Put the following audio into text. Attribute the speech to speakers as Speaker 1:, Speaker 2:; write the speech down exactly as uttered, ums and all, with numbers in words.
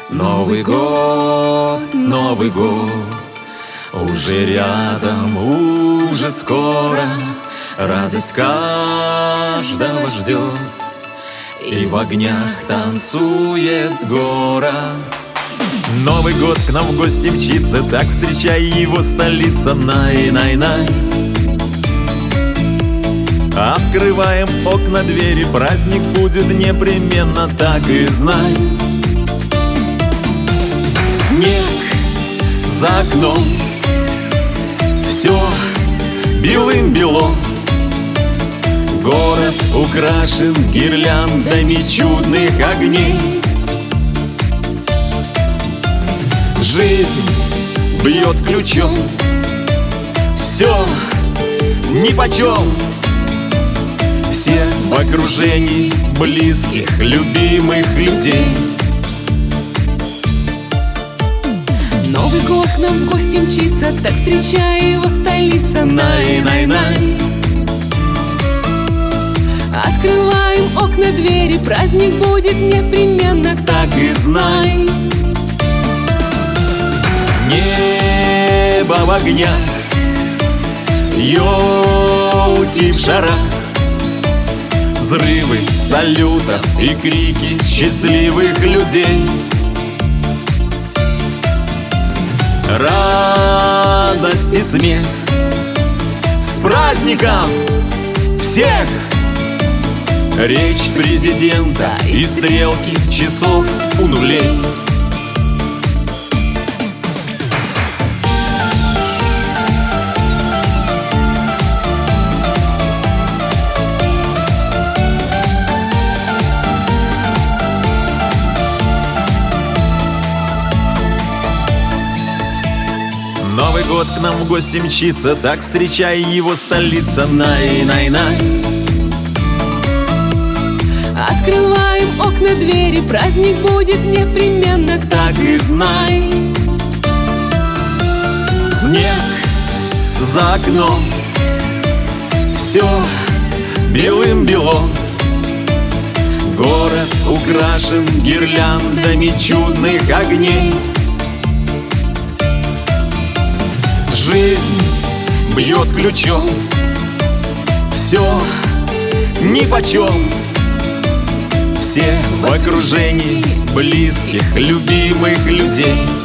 Speaker 1: Новый год, Новый год, уже рядом, уже скоро. Радость каждого ждет, и в огнях танцует город. Новый год к нам в гости мчится, так встречай его столица. Най-най-най. Открываем окна, двери, праздник будет непременно, так и знай. Снег за окном, все белым-бело. Город украшен гирляндами чудных огней. Жизнь бьет ключом, все нипочем. Все в окружении близких, любимых людей.
Speaker 2: Новый год к нам в гости мчится, так встречай его столица.
Speaker 1: Най-най-най.
Speaker 2: Открываем окна, двери, праздник будет непременно,
Speaker 1: так и знай. Небо в огнях, елки в шарах, взрывы салютов и крики счастливых людей. Радость и смех, с праздником всех! Речь президента и стрелки часов у нулей. Новый год к нам в гости мчится, так встречай его столица. Най-най-най.
Speaker 2: Открываем окна, двери, праздник будет непременно,
Speaker 1: так и знай. Снег за окном, все белым-бело. Город украшен гирляндами чудных огней. Жизнь бьет ключом, все нипочем. Все в окружении близких, любимых людей.